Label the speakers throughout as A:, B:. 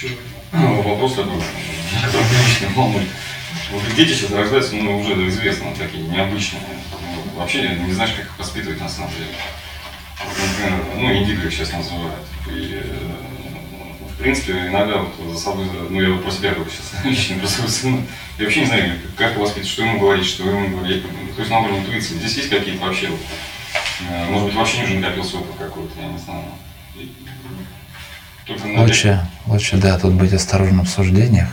A: Ну, вопрос такой, который меня лично волнует. Вот дети сейчас рождаются, ну, уже известно, такие необычные. Ну, вообще не знаешь, как их воспитывать на самом деле. Вот, например, ну, индиго их сейчас называют. И, в принципе, иногда вот за собой, ну, я вот про себя говорю сейчас, лично про своего сына, я вообще не знаю, как его воспитывать, что ему говорить, что ему говорить. То есть на уровне интуиции. Здесь есть какие-то вообще, вот, может быть, вообще уже накопился опыт какой-то, я не знаю.
B: Лучше, да, тут быть осторожным в суждениях.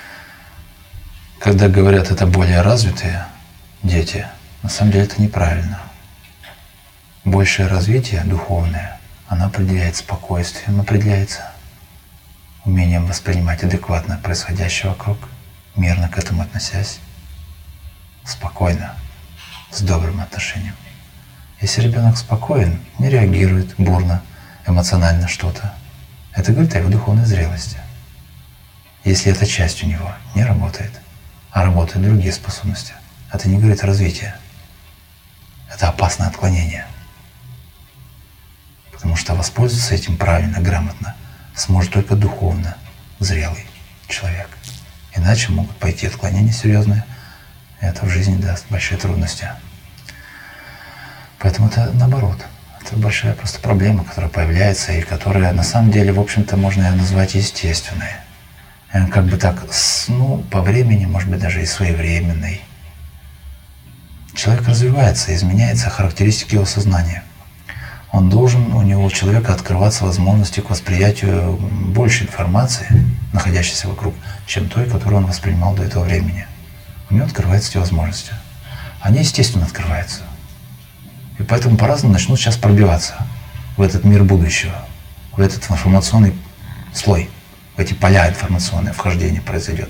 B: Когда говорят, это более развитые дети, на самом деле это неправильно. Большее развитие духовное, оно определяется спокойствием, определяется умением воспринимать адекватно происходящее вокруг, мирно к этому относясь, спокойно, с добрым отношением. Если ребенок спокоен, не реагирует бурно, эмоционально что-то, это говорит о его духовной зрелости. Если эта часть у него не работает, а работают другие способности, это не говорит о развитии. Это опасное отклонение. Потому что воспользоваться этим правильно, грамотно сможет только духовно зрелый человек. Иначе могут пойти отклонения серьезные, и это в жизни даст большие трудности. Поэтому это наоборот. Это большая просто проблема, которая появляется и которая на самом деле, в общем-то, можно ее назвать естественной. Как бы так, ну, по времени, может быть, даже и своевременной. Человек развивается, изменяется характеристики его сознания. Он должен, у него, у человека, открываться возможности к восприятию больше информации, находящейся вокруг, чем той, которую он воспринимал до этого времени. У него открываются эти возможности. Они, естественно, открываются. И поэтому по-разному начнут сейчас пробиваться в этот мир будущего, в этот информационный слой, в эти поля информационные, вхождение произойдет.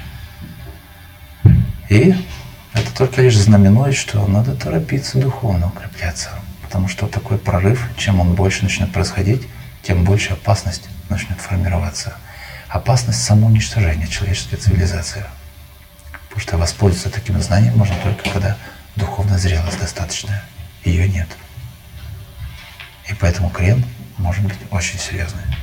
B: И это только лишь знаменует, что надо торопиться духовно укрепляться. Потому что такой прорыв, чем он больше начнет происходить, тем больше опасность начнет формироваться. Опасность самоуничтожения человеческой цивилизации. Потому что воспользоваться таким знанием можно только когда духовная зрелость достаточная. Ее нет. И поэтому крен может быть очень серьезный.